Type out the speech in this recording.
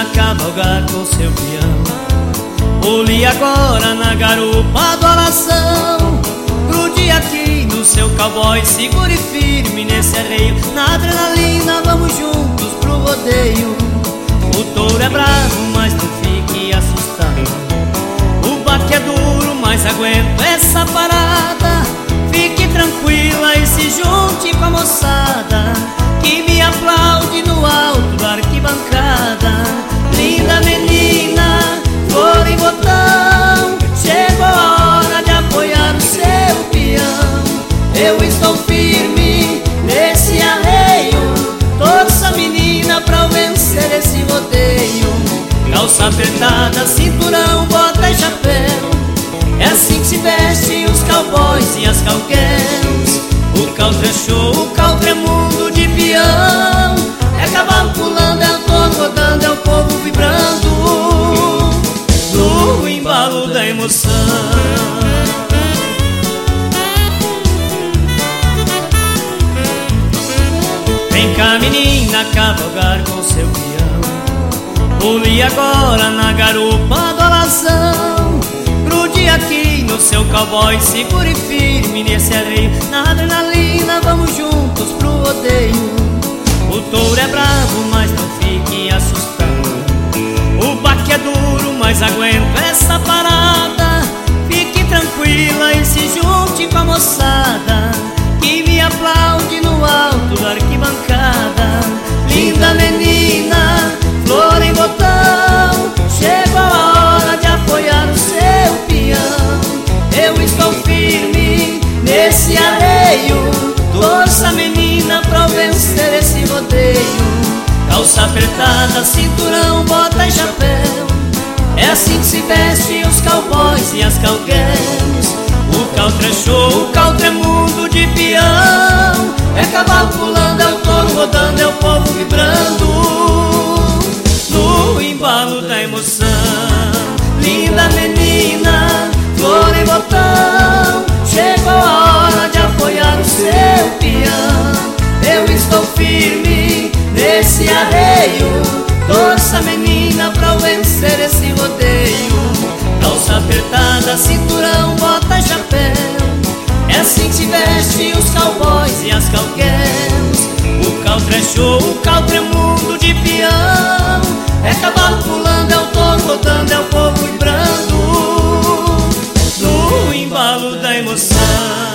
menina cavalgar com seu peão. Pule agora na garupa do alação, grude aqui no seu cowboy, segure firme nesse arreio. Na adrenalina vamos juntos pro rodeio. O touro é bravo, mas não fique assustado. O baque é duro, mas aguenta essa parada. Fique tranquila e se junte com a moçada que me aplaude no alto da arquibancada. Linda menina, flor em botão, chegou a hora de apoiar o seu peão. Eu estou firme nesse arreio, torça menina pra vencer esse rodeio. Calça apertada, cinturão, bota e chapéu, é assim que se veste os cowboys e as cowgirls. O country é show, o country é mundo de peão. É cavalo pulando, é o touro rodando, é o povo vibrando no embalo da emoção. Vem cá menina cavalgar com seu peão. Pule agora na garupa do alazão, grude aqui no seu cowboy, segure firme nesse arreio. Na adrenalina vamos juntos pro rodeio. O touro é bravo, mas não fique assustado. O baque é duro, mas aguenta essa parada. Fique tranquila e se junte com a moçada que me aplaude no alto da arquibancada. Linda menina, flor em botão, chegou a hora de apoiar o seu peão. Eu estou firme nesse arreio, torça menina pra vencer esse rodeio. Calça apertada, cinturão, bota e chapéu, é assim que se veste os cowboys e as cowgirls. O country é show, o country é mundo de peão. É cavalo pulando, é o touro rodando, é o povo vibrando no embalo da emoção. Linda menina, flor em botão, chegou a hora de apoiar o seu peão. Eu estou firme nesse arreio, torça menina pra vencer esse rodeio. Calça apertada, cinturão, bota e chapéu, é assim que se veste os cowboys e as cowgirls. O country é show, o country é mundo de peão. É cavalo pulando, é o touro rodando, é o povo vibrando no embalo da emoção.